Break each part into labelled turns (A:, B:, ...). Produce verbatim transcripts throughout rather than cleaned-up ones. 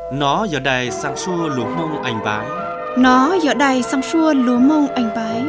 A: Nó giờ đài sang xua lúa mông anh bái.
B: Nó giờ đài sang xua lúa mông anh bái.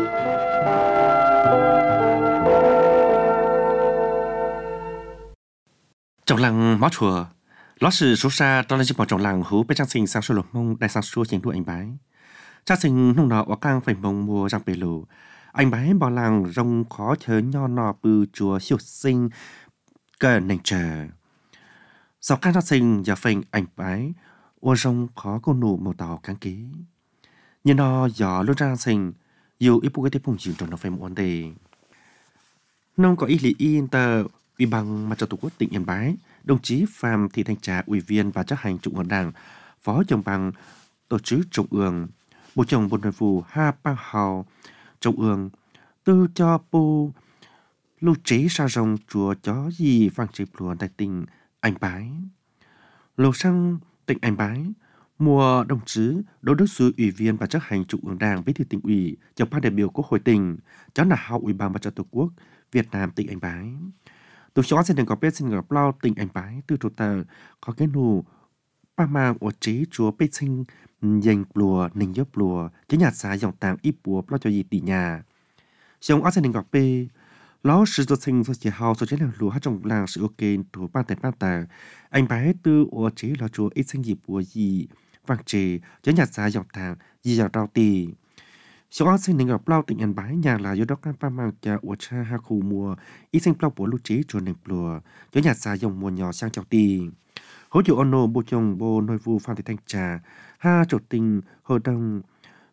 A: Trong làng mó chùa, ló sự số xa trong lên chim bỏ trong làng hú bên trang sinh sang xua lúa mông đài sang xua chiến đua anh bái. Cha sinh nông nọ ở cang phải mông mùa răng bể lù. Anh bái bỏ làng rong khó chớ nho nọ bư chùa siêu sinh cờ nành chờ. Sau các cha sinh giờ phình anh bái ô rong khó cô nụ màu tàu cán ký. Nhưng nó gió luôn ra sinh dù ít bố cái tiếp phùng chịu trong nó phải một vấn đề. Nông có ý lý yên tờ Ủy ban Mặt trận Tổ quốc tỉnh Yên Bái, đồng chí Phạm Thị Thanh Trà, Ủy viên và chấp hành Trung ương Đảng, Phó trưởng ban Tổ chức Trung ương, Bộ trưởng Bộ Nội vụ Ha Bang Hào, Trung ương, tư cho bố lưu trí sa rồng chùa chó gì vang chế plùa tại tỉnh Yên Bái. Lầu sang tỉnh Yên Bái, mùa đồng chí Đỗ Đức Sư, Ủy viên và chấp hành Trung ương Đảng, Bí thư tỉnh ủy, trưởng ban đại biểu Quốc hội tỉnh, cháu là hậu Ủy ban Mặt trận Tổ quốc Việt Nam tỉnh Yên Bái. Tôi chó xin đừng có biết xin gặp lao tỉnh Yên Bái từ trụ tờ có cái nụ ba mang ở chế chúa bê sinh dành plùa nình nhớ plùa cái nhà xa dòng tàng ít bùa lo cho gì tỷ nhà. Xong ở xin đừng gặp bê ló sự do sinh do chỉ hào so chế là lùa hát trong làng sự ok thủ ban tài ban tờ Yên Bái từ ở chế là chúa ít sinh dịp bùa gì vang chế cái nhà xa dòng tàng gì dòng rau tì. Sau đó xin gặp lao tỉnh Yên Bái nhà là do đó các ba mang cha của cha ha khu mùa ít sinh lao của lưu trí cho nền plùa cho nhà xa dòng mùa nhỏ sang chào tì hỗ trợ ono bộ chồng bộ nội vụ Phạm Thị Thanh Trà ha chủ tình hội đồng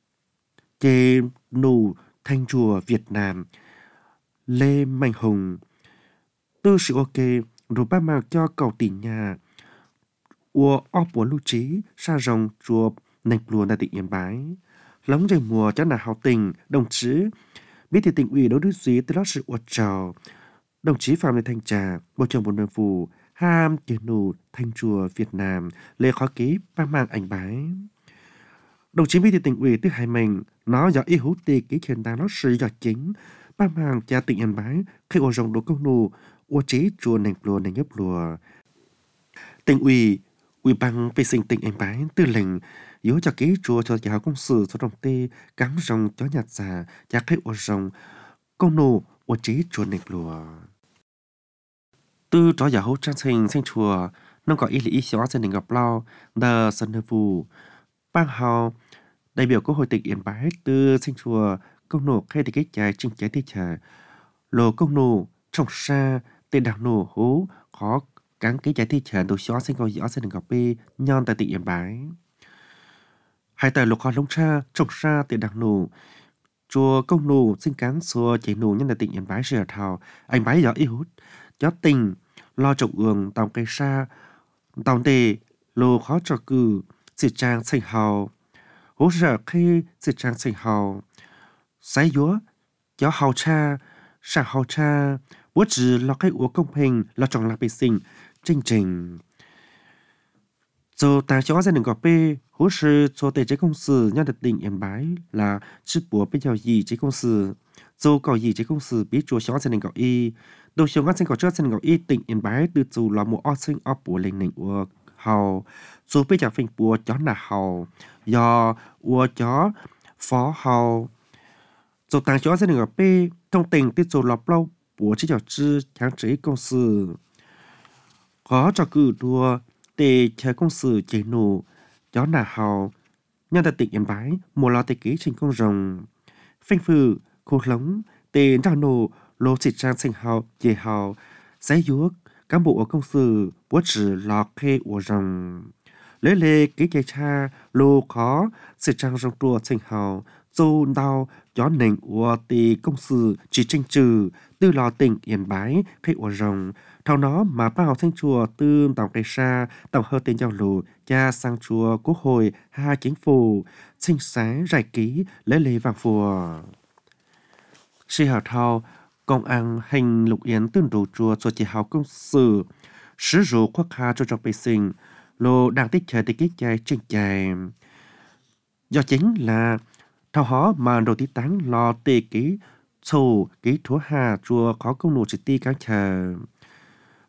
A: chê nụ thanh chùa Việt Nam Lê Mạnh Hùng tư sự ok rồi ba mang cho cầu tỉnh nhà của o của lưu trí sa rồng chùa nền plùa tại tỉnh Yên Bái lóng trời mùa cho là hào tình đồng chí Bí thư tỉnh ủy Đỗ Đức Duy từ đó sự uất trào đồng chí Phạm Thị Thanh Trà bộ trưởng Bộ Nội vụ ham tiền nụ thanh chùa Việt Nam lê khó ký ba mang Yên Bái đồng chí Bí thư tỉnh ủy từ Hải Mình nó do ý hữu tì ký truyền đạt nó sự do chính ba mang cha tỉnh Yên Bái khi ở rồng đồ công nụ uất chế chùa nền plùa nền nhấp lùa tỉnh ủy Ủy ban vệ sinh tỉnh Yên Bái tư lệnh yếu cho ký chùa cho giáo công sự cho đồng tê cắn rồng cho nhạt già và khách ô rồng công nụ ô chế chùa nền lùa tư cho giáo hỗ trang sinh sinh chùa nông có ý lý ý xóa dân đình gặp lao đờ sân nơi vụ bang hào đại biểu quốc hội tỉnh Yên Bái tư sinh chùa công nụ khai thị kết trái trình trái thị trở lồ công nụ trồng xa tên đảng nụ hú khó cắn cái trái thị trở đồ xóa sinh cầu dõi dân đình gặp bê nhon tại tỉnh Yên Bái. Hai tờ lục họ lông cha trồng xa tiền đặc nụ chùa công nụ sinh cán xua chế nụ nhân là tỉnh Yên Bái rìa thảo anh bái gió ý hút gió tình lo trồng ương tòng cây xa tòng tề lô khó trò cử sự trang sinh hào hỗ trợ khi sự trang sinh hào sái dúa gió hào cha sạc hào cha bố trừ lo cái ủa công hình lo trồng lạc bề sinh chương trình dù ta cho gia đình có bê hỗ trợ cho tài chế công sự nhân được tỉnh Yên Bái là chức bùa bây giờ gì chế công sự dù có gì chế công sự biết chúa cho gia đình có y đồ sống các sinh có cho gia đình có y tỉnh Yên Bái từ dù là một ô sinh ô bùa lên nền ua hào dù bây giờ phình bùa chó là hào do ua chó phó hào dù ta cho gia đình có bê thông tình từ dù là lâu bùa chế cho chư kháng chế công sự có cho cử đua để chờ công sự chế nụ gió nà hào nhân tại tỉnh Yên Bái mùa lo tê ký trình công rồng phanh phừ khô lống tên ra nụ lô xịt trang sinh hào dề hào giấy dúa cán bộ ở công sự bố trừ lò khê ủa rồng lấy lê ký chạy cha lô khó xịt trang rồng tua sinh hào dô đau gió nền ủa tê công sự chỉ tranh trừ từ lò tỉnh Yên Bái khê ủa rồng thao nó mà bao thanh chùa tư tàu cây xa tàu hơi tên giao lù cha sang chùa quốc hội hai chính phủ sinh sáng rải ký lấy lê vàng phùa si hào thao công an hành lục yến tương đủ chùa cho chỉ hào công sự sử dụng khoác hà cho trong bề sinh lô đang tích chờ tích kết chạy trên chạy do chính là thao hó mà đồ tí tán lo tê ký sổ ký thúa hà chùa có công nụ trực ti cán chờ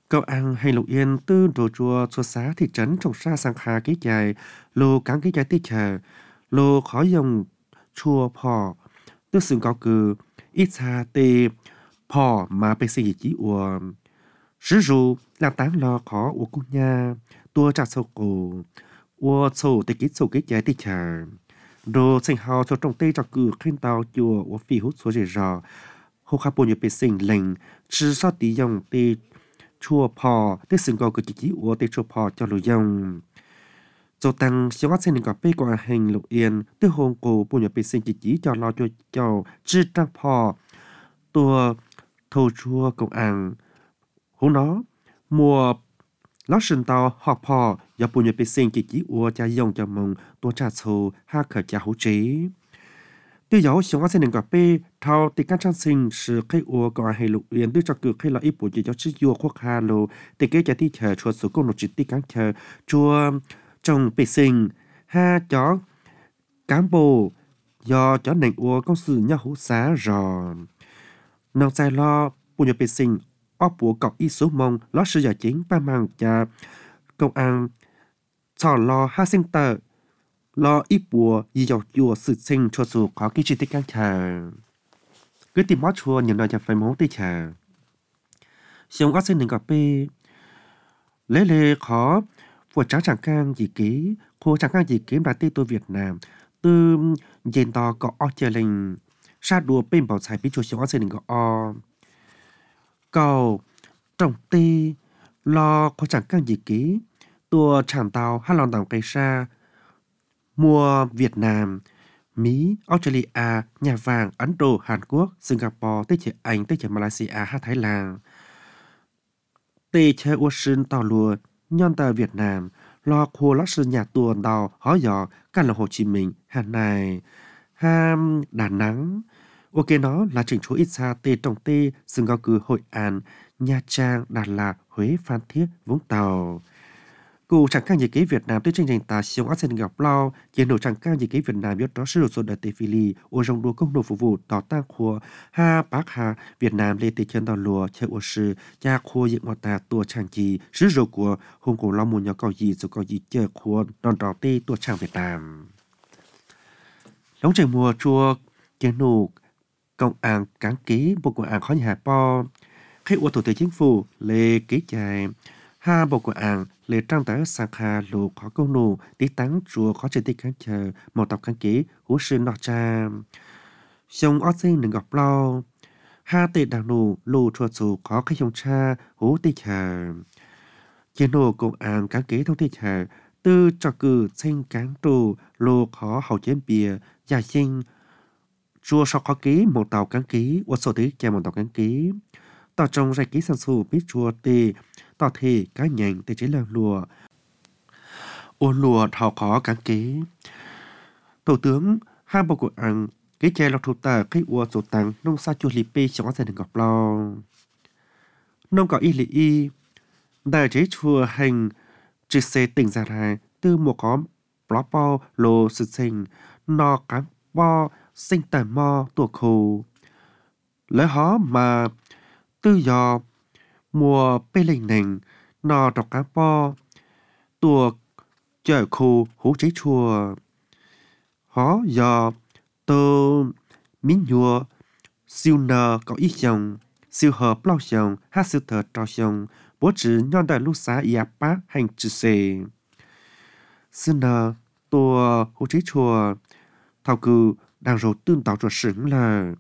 A: Cậu ăn hay lục yên tư đồ chùa chùa xá thị trấn trồng xa sang khá cái dài, lô cắn cái dài tích chờ, lô khó dùng chùa phò, tư xứng có cử, ít xa tê phò mà bê xì chỉ ua. Sử dụ là tán lo khó ua cung nha, tua trả sâu cổ, ua sâu tê kít sâu cái dài tích chờ. Đồ sinh hào cho trong tê cho cử khen tàu chùa ua phi hút số rể rò, hô khá bồ như bê sinh lệnh, chứ sao tí dòng tê chua phò tức xưng gọi của chỉ chỉ của tê chua phò cho lùi dòng cho tăng siêu ác sinh gặp bê quả hình lục yên tức hôn cổ bùn nhập bê sinh chỉ chỉ cho lo cho cho chư trang phò tua thô chua công ăn hú nó mùa lót sinh tàu học phò do bùn nhập bê sinh chỉ chỉ của cha dòng cho mong tua trà sầu ha khởi cha hữu trí tuy giáo siêu ác sinh gặp bê thao tê các trang sinh sự khai ua gọi hay lục yên tức cho cử khai là ít bộ chỉ cho chữ vua khoác hà lô tê kế cha tí chờ chua số công lục chỉ tí cán chờ chua trong bê sinh ha chó cán bồ do chó nành ua công sự nhau hữu xá rò nông sai lo bùn nhập bê sinh ốp bùa cọc ít số mong lót sự giả chính ba mang cha công an cho lo ha sinh tờ lo ít bùa y dọc chùa sự sinh cho dù có cái chi tiết căng chờ cứ tìm mót chùa nhiều nơiจะphải mong tí chờ xong có xin đừng gặp bê lấy lê khó vừa trắng chẳng căng gì ký khô chẳng căng gì ký bà tê tôi Việt Nam từ dền to có o chờ linh sát đùa bên bảo xài bí chùa xong có xin đừng gặp o cầu trồng tê lo khô chẳng căng gì ký tua chẳng tàu hay lòng tàu cây xa mua Việt Nam, Mỹ, Australia, Nhà Vàng, Ấn Độ, Hàn Quốc, Singapore, tới chế Anh, tới chế Malaysia, hay Thái Lan. Tê chế ua sinh tàu lùa, nhân tờ Việt Nam, lo khô lót sinh nhà tuần tàu, hóa dọ, căn là Hồ Chí Minh, Hà Nội, Ham, Đà Nẵng. Ok nó là trình chú ít xa tê trong tê, Singapore, Hội An, Nha Trang, Đà Lạt, Huế, Phan Thiết, Vũng Tàu. Cụ chẳng càng gì kế Việt Nam tới chương trình ta siêu ác sinh gặp lao, chiến đấu chẳng càng gì kế Việt Nam biết đó sử dụng đại tế phi lì, ô rong đua công đồ phục vụ tỏ tăng khua, ha bác ha Việt Nam lê tế chân tàu lùa, chơi ô sư, cha khua diện ngọt ta tua chẳng gì, sử dụng của hùng cổ lao mùn nhỏ cầu gì rồi cầu gì chơi khua, đòn đỏ tê tua chẳng Việt Nam. Lóng trời mùa chua, chiến nụ, công an cán ký, bộ công an khó nhà po, khi ô thủ tướng chính phủ, lê ký chạy, ha bộ công an lệ trang tới sang kha lù khó công nụ tí tắng chùa khó chơi tí kháng chờ một tập kháng ký hú sư nọ cha xong ót sinh đừng gặp lo ha tệ đàng nụ lù chùa chùa khó khai dòng cha hú tí chờ chế nụ công an kháng ký thông tí chờ tư cho cử sinh cán trù lù khó hậu chế bìa gia sinh chùa sau khó ký một tàu kháng ký hoặc số tí cha một tàu kháng ký tàu trong ra ký sản xuất biết chùa tì tỏ thể cá nhân để chế làm lùa ô lùa thảo khó cán kế thủ tướng hai bộ của anh cái che lọc thủ tờ cái ua sổ tăng nông sa chua lì pê cho gia đình gặp lo nông có y lì y đại chế chùa hành chỉ xe tỉnh ra này từ một có blog bao lô sự sinh nó cán bo sinh tàn mo tuộc khổ lấy hó mà tư do mùa bê linh nành nò đọc cá po tuộc chở khô hú cháy chùa hó do tô mín nhùa siêu nờ có ít dòng siêu hợp lao dòng hát siêu thờ trò dòng bố trừ nhon đại lúc xá ia bác hành trừ xề siêu nờ tua hú cháy chùa thảo cử đang rồi tương tạo cho sửng là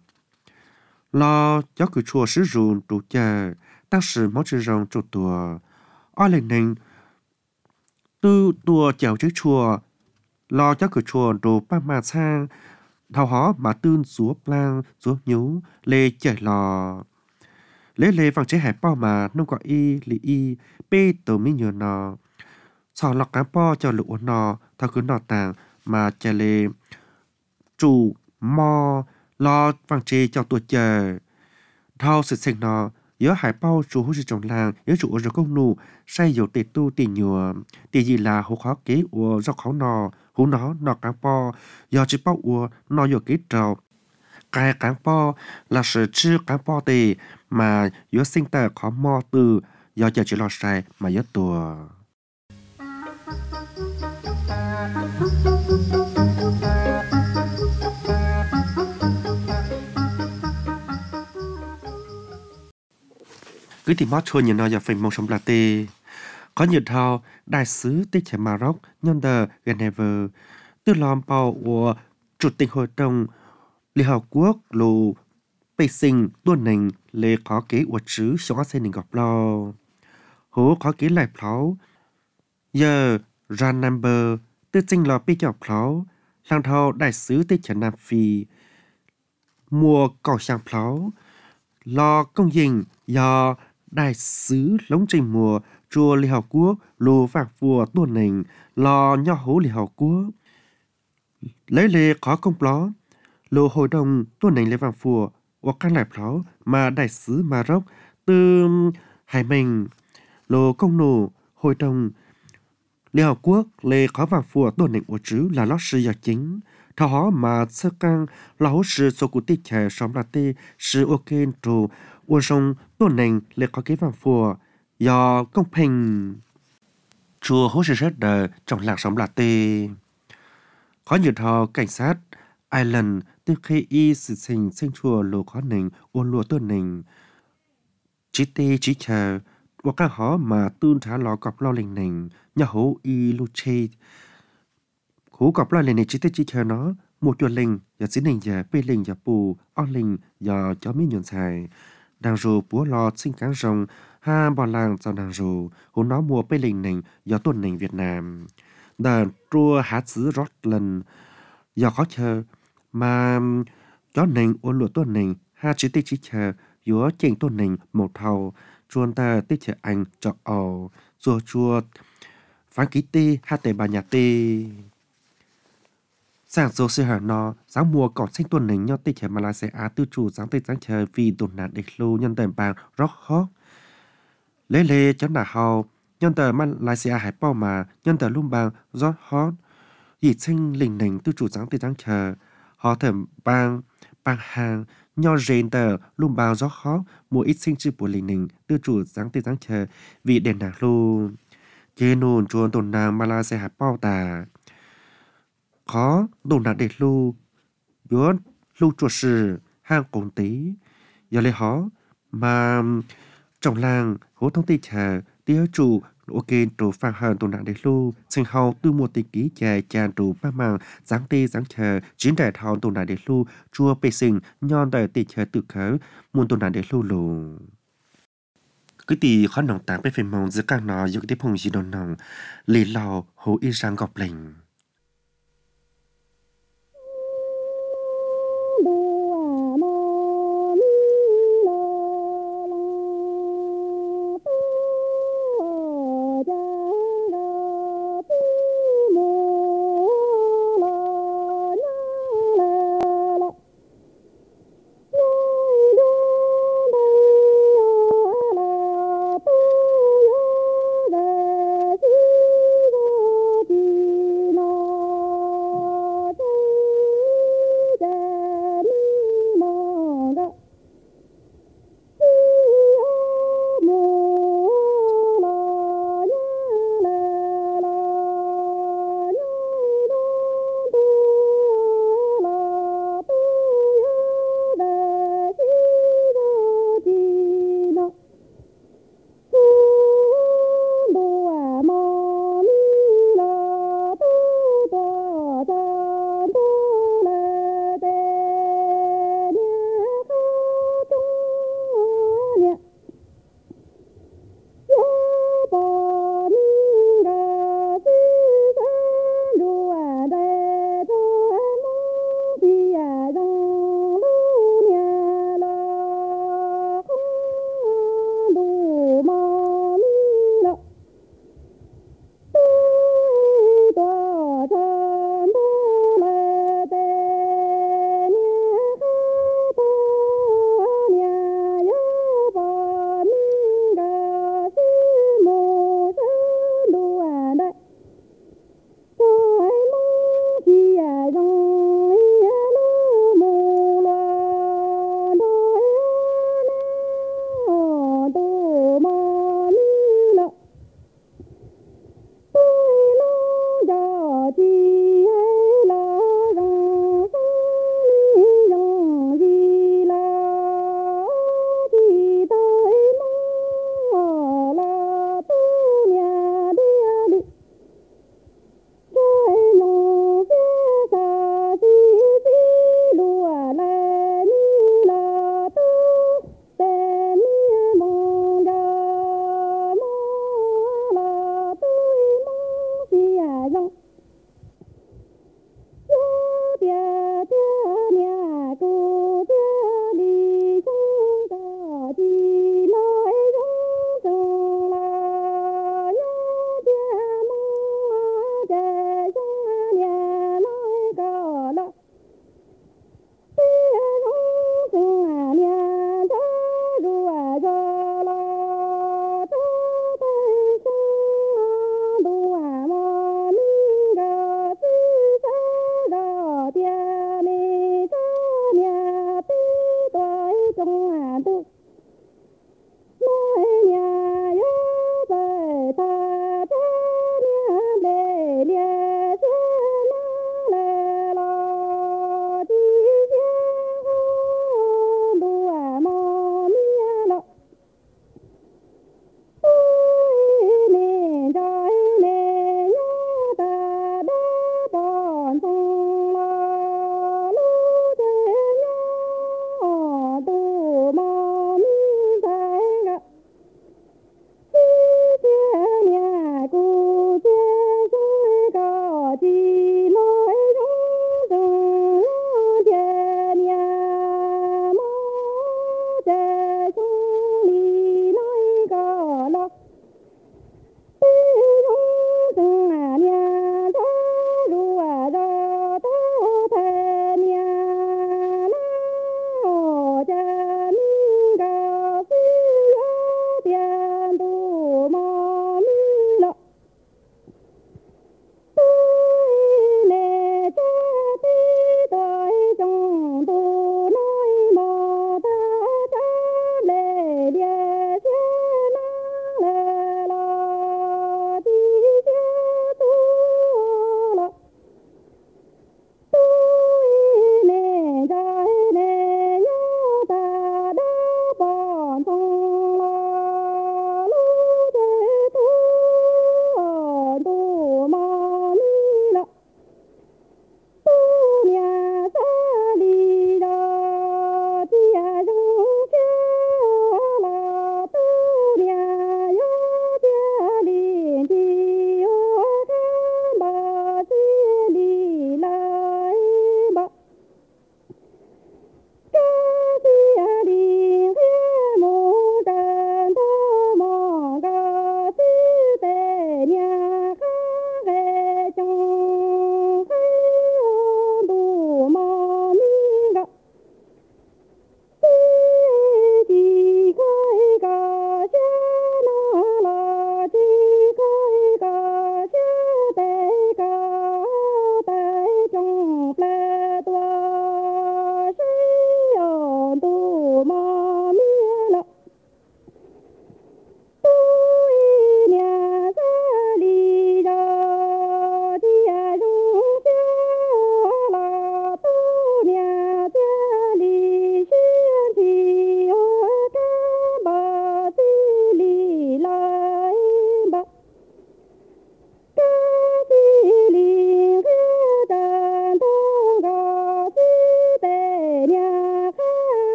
A: lo cho cử chùa sử dụng đủ chờ当时毛主任做多，二零年都多教育错，lo cho cửa chùa đồ ba mà sang, thảo hó mà tương xuống lang xuống nhú lê chạy lò, lê lê vàng chế hải bao mà nông gọi y lì y bê tổ mi nhờ nò, sò lọc cá po cho lụa nò, thảo cứ nò tàng mà chạy lê chủ mò lo vàng chế cho tuổi chờ, thao sự sinh nò. Nhớ hải bao chủ hữu trong làng, nhớ chủ ở công nụ, say dầu tệ tu tỉ nhùa, tỉ gì là hữu khó kế ua do khó nò, hữu nó nò cán po, do chỉ bao ua nò dầu kế trầu. Cái cán po là sự chư cán po tì mà nhớ sinh tờ khó mò từ do chờ chỉ lo sai mà yếu tùa. Cứ tìm mót chua nhìn nó giờ phải mong sống là tê. Có nhiều thao đại sứ tích trẻ Maroc nhân tờ Geneva tư lòng bảo của chủ tịch hội đồng Liên Hợp Quốc lù bày sinh tuần nền lệ có kế của chữ sống xe nền gặp lo. Hố có kế lại pháo giờ ra number tư chính lò bị chọc pháo làng thao đại sứ tích trẻ Nam Phi mùa cỏ sang pháo lo công dình do đại sứ lống trình mùa chùa Liên Hợp Quốc lù vạc vua tuần nền lo nho hố Liên Hợp Quốc lấy lệ có công bó lù hội đồng tuần nền lệ vàng phùa hoặc các lại pháo mà đại sứ Maroc từ Hải Mình lù công nổ hội đồng Liên Hợp Quốc lệ có vàng phùa tuần nền của chữ là lót sư giờ chính thọ hóa mà sơ căng là hỗ sư số cụ tích trẻ sống là tê sư ok trù uôn sông tuần nền lệ có kế vàng phùa do công bình chùa hỗ sư rất đời trong làng sống là tê có nhiều thọ cảnh sát Ireland từ khi y sự sinh sinh chùa lô khó nền uôn lùa tuần nền chỉ tê chỉ chờ và các họ mà tương trả lò cọp lo lình nền nhà hố y lưu chê hố cọp lo lình này chỉ tê chỉ chờ nó một chùa lình và xin lình và bê lình và bù on lình và cho mấy nhuận xài đang rù búa lo sinh cáng rồng ha bò làng cho đang rù hố nó mua bê lình nền và tuần nền Việt Nam đàn trua há xứ rót lần do khó chờ mà chó nền ôn lụa tuần nền ha chỉ tê chỉ chờ giữa trên tuần nền một thầu chuồn ta tê chờ anh cho ồ chua chua phán ký tê ha tê bà nhà tê sáng số sư hà nó sáng mùa còn sinh tuần nền nhau tê chờ Malaysia tư chủ sáng tê sáng chờ vì tuần nạn địch lưu nhân tần bàng rót khó lấy lê chấm đà hào nhân tờ Malaysia hải bao mà nhân tờ lung bang rót hot dì sinh lình nền tư chủ sáng tê sáng chờ họ thẩm bang bang hàng nho rèn tờ lung bang rót hot mùa ít sinh chữ của lình nền tư chủ sáng tê sáng chờ vì đèn đạc lưu chế nôn chuồn tuần nàng Malaysia hải bao tà khó tuần nạn địch lưu yuan lưu chuột sư hàng công tí giờ lấy họ mà trong làng hố thông tin chờ tiêu chủ ok trụ phang hờn tuần nạn địch lưu sinh hậu từ một tỷ ký chè chàn trụ ba màng sáng tê sáng chờ chín đại thảo tuần nạn địch lưu chua bê sinh nhon đại tỷ chờ tự khởi muôn tuần nạn địch lưu lù cứ tỷ khó nòng tảng bê phê mong giữa các nó dù tiếp hùng gì đồn nòng lì lò hố y sang gọp lệnh
C: No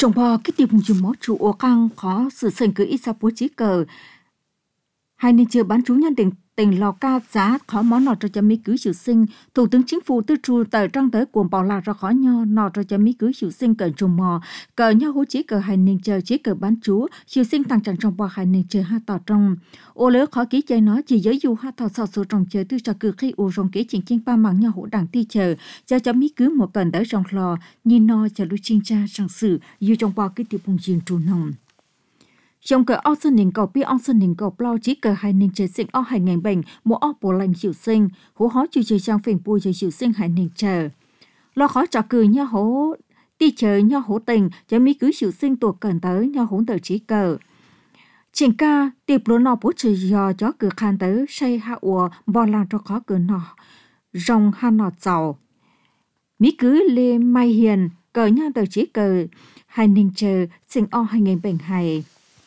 C: trong bò cái tiệm dùng mó chủ ô căng khó sự sinh cứ ít sa bố chỉ cờ hai nên chưa bán chú nhân tình tình lò ca giá khó món nọ cho cho mỹ cứ hiệu sinh thủ tướng chính phủ tư trụ tại trang tới cuồng bảo là ra khó nho nọ cho cho mỹ cứ hiệu sinh cờ trùng mò cờ nho hú chỉ cờ hai nên chờ chỉ cờ bán chú hiệu sinh tăng chẳng trong bò hai nên chờ ha tỏ trong ô lỡ khó ký chơi nó chỉ giới du ha tỏ sọ số trong chờ tư cho cứ khi ô rong kế chỉnh chỉnh ba mảng nho hú đảng ti chờ cho cho mỹ cứ một cần tới trong lò nhìn no cho lưu chinh cha sang sử dù trong bò cái tiệm bùng riêng trù nồng trong cờ áo sơn nền cầu pi áo sơn nền cầu plau chỉ cờ hai nền trời sinh áo hai ngành bệnh một áo bổ lành chịu sinh hú hóa chịu chơi trang phèn bùi chơi chịu sinh hai nền chờ lo khó trả cừ nhau hố ti chờ nhau hố tình cho mi cứ chịu sinh tuột cần tới nhau hố tờ chỉ cờ chỉnh ca tiệp lúa nọ bố chơi giò chó cừ khan tới say hạ ùa bò làng cho khó cừ nọ rong ha nọ giàu mi cứ lê mai hiền cờ nhau tờ chỉ cờ hai nền chờ sinh áo hai ngành bệnh hay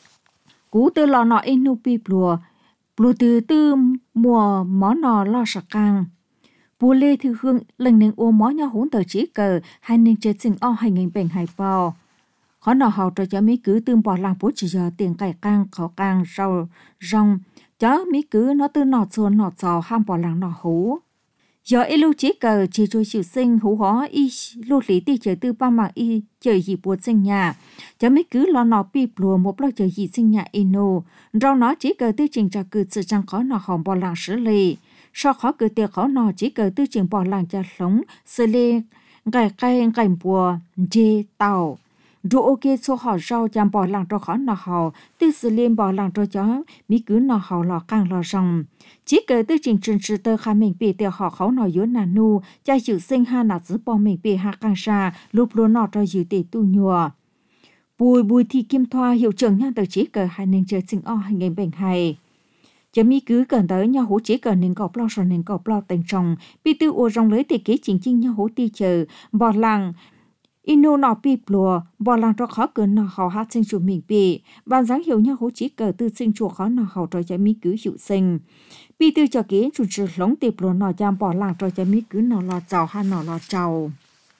C: cú từ lò nọ inu pi plua plua từ từ mùa mó nọ lo sạc càng bùa lê thư hương lần nâng ô mó nhau hỗn tờ chỉ cờ hai nâng chết sinh o hai nghìn bệnh hai bò khó nọ hậu cho cho mỹ cứ tương bỏ làng bố chỉ giờ tiền cải càng khó càng rau rong chó mỹ cứ nó từ nọ xuân nọ giò ham bỏ làng nọ hú giờ ilu chỉ cờ chỉ cho chịu sinh hú hó y lưu lý ti chờ tư ba mạng y chờ gì buồn sinh nhà chả mấy cứ lo nọ pi plùa một lo chờ gì sinh nhà ino rau nó chỉ cờ tư trình cho cử sự chẳng khó nọ hỏng bỏ làng xử lý sau khó cử tiệc khó nọ chỉ cờ tư trình bỏ làng cho sống xử lý gài cây gài bùa dê tàu rồi ok số họ rau chăm bỏ làng cho khó nọ họ tư xử lý bỏ làng cho chó mỹ cứ nọ họ lò càng lò rồng chỉ cờ tư trình trình sự tơ khá mình bị tiệc họ khó nọ yếu nà nu cha chịu sinh ha nà giữ bỏ mình bị ha càng xa lúc lúa nọ cho dự tỷ tu nhùa bùi bùi thì kim thoa hiệu trưởng nha tờ chỉ cờ hai nên chơi sinh o hai ngày bệnh hay chả mỹ cứ cần tới nhau hỗ chỉ cờ nên cọp lo rồi nên cọp lo tình trồng bị tư ô rong lấy tiền kế chính chính nhau hỗ ti chờ bỏ làng inu nọ pi plùa bỏ làng cho khó cờ nọ họ hát sinh chủ mình bị ban dáng hiểu nhau hỗ chỉ cờ tư sinh chủ khó nọ họ cho chả mỹ cứ hiệu sinh bị tư cho kế chủ trì lóng tiệp plùa nọ chăm bỏ làng cho chả mỹ cứ nọ lò trào ha nọ lò trào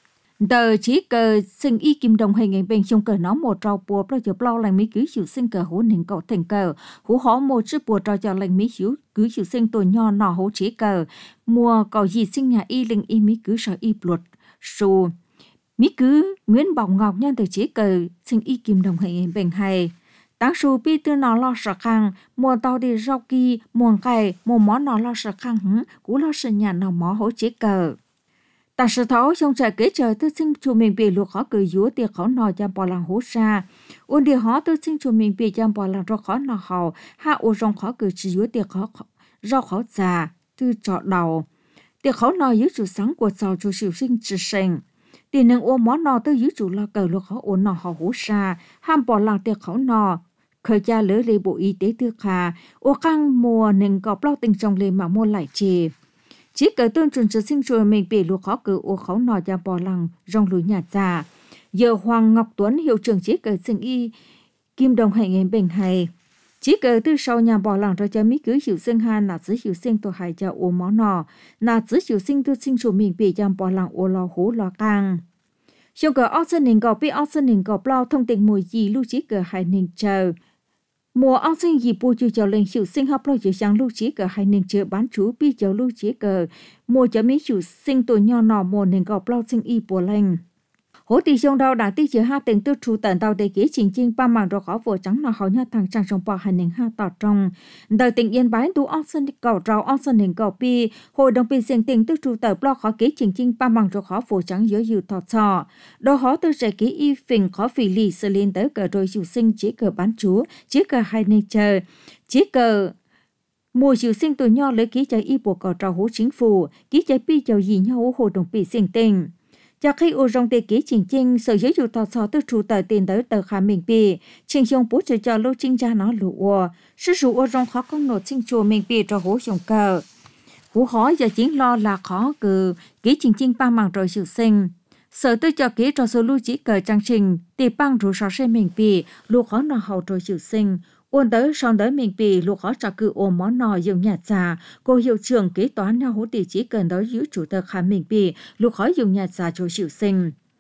C: tờ chỉ cờ sinh y kim đồng hay ngày bên trong cờ nó một trâu bùa bao giờ bao lành mấy cứ chịu sinh cờ hố nền cậu thành cờ hố khó một chiếc bùa trâu cho lành mấy chịu cứ chịu sinh tuổi nho nọ hố chỉ cờ mùa cậu gì sinh nhà y linh y mấy cứ sợ y bột sù mấy cứ Nguyễn Bảo Ngọc nhân tờ chỉ cờ sinh y kim đồng hay ngày bên hay当初比对那老师看，莫到底绕机莫改莫毛那老师看，哼，古老师nhà nào毛好几个。但是头像在给着都清楚明白路khó cử yếu thì khó nói cho bỏ làng hỗ ra, ôn đi họ都清楚明白cho bỏ làng cho khó nói hậu, ha ôn trong khó cử chỉ yếu thì khó rau khó già, từ trọ đầu, thì khó nói yếu chủ sáng của giàu chủ siêu sinh chỉ sinh, thì nâng ôn món nọ tới yếu chủ lo cờ路khó ôn nọ họ hỗ ra, ham bỏ làng thì khó nọ. Khởi cha lỡ lê bộ y tế tư khả, ô căng mùa nâng có bao tình trong lê mà mua lại chê. Chỉ cờ tương chuẩn sự sinh rồi mình bị lụa khó cử ô khấu nọ ra bò lăng rong lùi nhà già. Giờ Hoàng Ngọc Tuấn hiệu trưởng chỉ cờ sinh y, kim đồng hành nghề bình hay. Chỉ cờ từ sau nhà bò lăng rồi cho mỹ cứ hiệu sinh ha nà giữ hiệu sinh tổ hại cho ô mó nọ, nà giữ hiệu sinh tư sinh rồi mình bị ra bò lăng ô lò hố lò căng. Trong cờ áo sân nền gò bị áo sân nền gò bao thông tình mùi gì lưu chỉ cờ hai nền chờ. Mùa áo sinh gì bùi chú cho lên hiệu sinh học lo dự sáng lưu chỉ cờ hai nền chờ bán chú bi cho lưu chỉ cờ. Mùa cho mấy chủ sinh tuổi nhỏ nọ mùa nền gò bao sinh y bùa lên. Hỗ tỷ trong đầu đã tích chứa hai tình tư trù tận tàu để kế chính chính ba mảng rồi khó vừa trắng nọ họ nhau thằng trang trong bò hai nền hai tọt trong. Đời tình yên bái tu áo sinh cầu rau áo sinh nền cầu pi hội đồng pi sinh tình tư trù tờ blo khó kế chính chính ba mảng rồi khó vừa trắng giữa dư thọt sò. Đồ họ tư sẽ kế y phình khó phì lì xử lên tới cờ rồi chủ sinh chỉ cờ bán chú chỉ cờ hai nền chờ chỉ cờ mùa chiều sinh tuổi nhỏ lấy ký trái y bộ cỏ trào hố chính phủ ký trái pi chào gì nhau hội đồng pi sinh tình. Cho khi ô rong tê ký trình trình sở giới dục thọ sọ tư chủ tờ tiền tới tờ khả mình bì trình xong bố trở cho lâu trình ra nó lụ ô sư dụ ô rong khó công nộp trình chùa mình bì cho hố dòng cờ hú khó giờ chính lo là khó cử ký trình trình ba mảng rồi sự sinh sở tư cho ký cho số lưu chỉ cờ trang trình tì băng rủ sọ xe mình bì lụ khó nọ hậu rồi sự sinh ôn tới sau tới mình bì lụ khó trả cử ôm món nọ dùng nhà già cô hiệu trưởng kế toán nhau hỗ tỷ chỉ cần đó giữ chủ tờ khả mình bì lụ khó dùng nhà già cho chịu sinh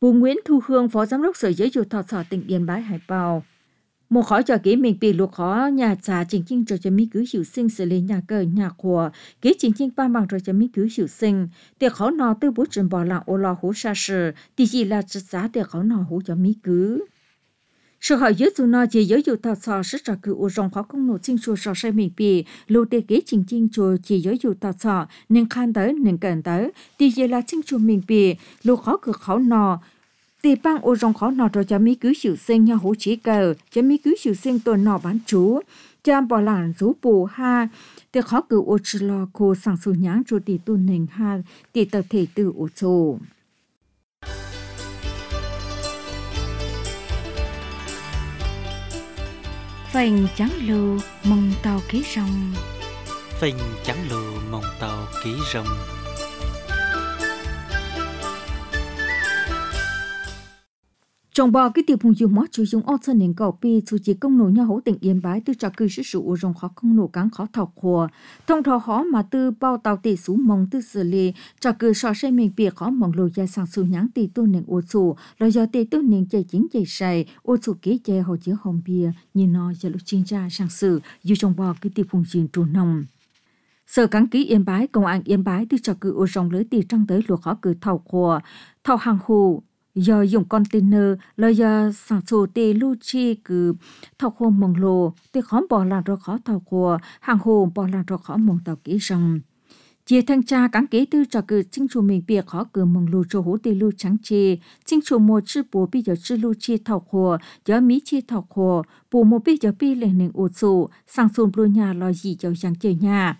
C: Hồ Nguyễn Thu Hương, Phó Giám đốc Sở Giáo dục Thọ Sọ tỉnh Yên Bái hải bảo. Một khỏi cho kế mình bị lục khó nhà trả chính kinh cho cho mỹ cứ hiểu sinh xử lý nhà cờ nhà của kế chính kinh ba bằng cho cho mỹ cứ hiểu sinh để khó nọ tư bố trình bỏ lặng ô lò hú sa sử thì chỉ là chất giá để khó nọ hú cho mỹ cứ. Sự hỏi dưới dù nó chỉ giới dụ tạo sọ sức trả cử ô rong khó công nộ sinh chùa sọ say mình bị lô đề kế chính kinh chùa chỉ giới dụ tạo sọ nên khan tới nên cần tới thì chỉ là sinh chùa mình bị lô khó cử khó nọ thì bang ô rong khó nọ rồi cho mỹ cứ hiểu sinh nhà hú chỉ cờ cho mỹ cứ hiểu sinh tuần nọ bán chú cho bỏ làng rú bù ha thì khó cử ô chư lo cô sang su nháng cho tỷ tuần nền ha tỷ tập thể từ ô chô. Phành trắng lù mong tàu ký rong.
D: Phành trắng lù mong tàu ký rong.
C: Trong bò cái tiểu phùng dùng mót chú dùng ô chân nền cầu pi chú chỉ công nổ nhà hỗ tỉnh Yên Bái từ trò cư sử dụng rong khó công nổ cắn khó thọc khùa thông thọ khó mà từ bao tàu tỷ sú mong từ xử lý trò cư so xây mình bịa khó mong lùi dài sang su nháng tỷ tu nền ô chủ rồi giờ tỷ tu nền chạy chính chạy say ô chủ kế chạy hồ chứa hồng bia nhìn nó giờ lúc chuyên gia sang sử dù trong bò cái tiểu phùng dùng trù nồng. Sở cán ký Yên Bái công an Yên Bái từ trò cư ô rong lưới tỷ trăng tới lùa khó cử thầu khùa thầu hàng hồ do dùng container là do sản xuất tê lưu chi cứ thao khô mong lô tê khó bỏ làm rồi khó thao khô hàng hồ bỏ làm rồi khó mong tàu kỹ rong chia thanh tra cán kế tư cho cứ chính chủ mình bịa khó cứ mong lô cho hố tê lưu trắng chi chính chủ một chữ bố bây giờ chữ lưu chi thao khô giờ mỹ chi thao khô bố một bây giờ bi lên nền ô số sản xuất lưu nhà lo gì cho chẳng chơi nhà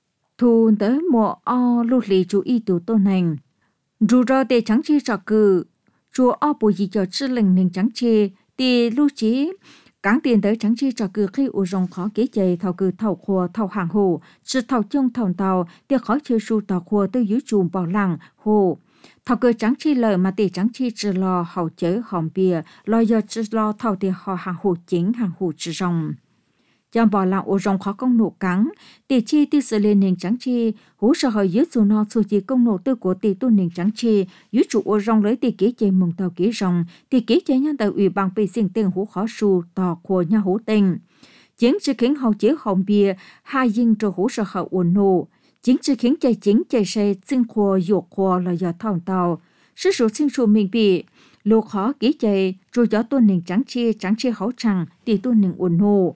C: thu tới một o lưu lì chú ý từ tôn hành dù ra tê trắng chi cho cứ chùa ở bộ gì cho chữ lệnh nên trắng chê thì lưu trí cán tiền tới trắng chê cho cứ khi u rong khó kế chạy thầu cứ thầu khua thầu hàng hồ chữ thầu chung thầu tàu để khó chơi su tàu khua tới dưới chùm bảo lăng hồ thầu cứ trắng chê lời mà tỷ trắng chê chữ lo hậu chớ hòm bìa lo do chữ lo thầu thì họ hàng hồ chính hàng hồ chữ rong chăm bỏ lặng ô rong khó công nổ cắn tỷ chi tiêu xử lên nền trắng chi hú sợ hỏi dưới dù nó số chỉ công nổ tư của tỷ tu nền trắng chi dưới trụ ô rong lấy tỷ kế chế mong tàu kế rong tỷ kế chế nhân tàu ủy bằng bị xin tên hú khó su tỏ của nhà hú tên chính sự khiến hậu chế hồng bia hai dinh cho hú sợ hỏi ổn nổ chính sự khiến chạy chính chạy xe xin khua dột khua là do thòng tàu sự số xin số mình bị lô khó kế chế rồi cho tu nền trắng chi trắng chi hậu chẳng tỷ tu nền ổn nổ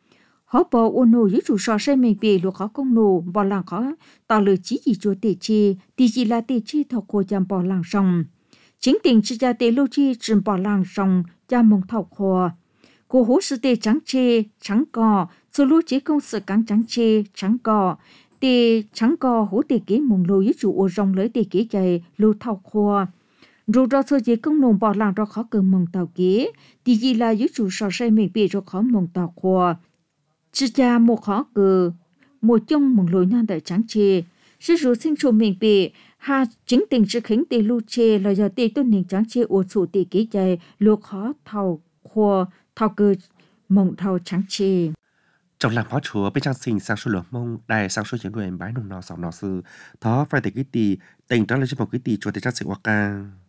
C: họ bỏ ôn nô dưới chủ so xây mình bị lục khó công nô bỏ làng khó tao lời chỉ gì chúa tệ chi thì chỉ là tệ chi thọ cô chăm bỏ làng rồng chính tình chỉ ra tệ lô chi chừng bỏ làng rồng cha mong thọ khô cô hú sự tệ trắng chê trắng cò số lô chỉ công sự cắn trắng chê trắng cò tệ trắng cò hú tệ kế mong lô dưới chủ ô rồng lấy tệ kế chạy lô thọ khô rồi ra số chỉ công nô bỏ làng ra khó cơ mong tàu kế thì chỉ là dưới chủ so xây mình bị rồi khó mong tàu khô chỉ cha một khó cử một chung một lối nan tại trắng chê sự rủ sinh chủ mình bị ha chính tình sự khánh tê lưu chê là do tê tôn nền trắng chê ô chủ tê ký chạy luộc khó thầu khô thầu cử mộng thầu trắng chê
A: trong làm phó chúa bên trang sinh sang số lượng mông đại sang số những đuôi bái nông nọ sòng nọ sư thó phải để cái tì tình đó là chỉ một cái tì chúa để trang sinh hoa ca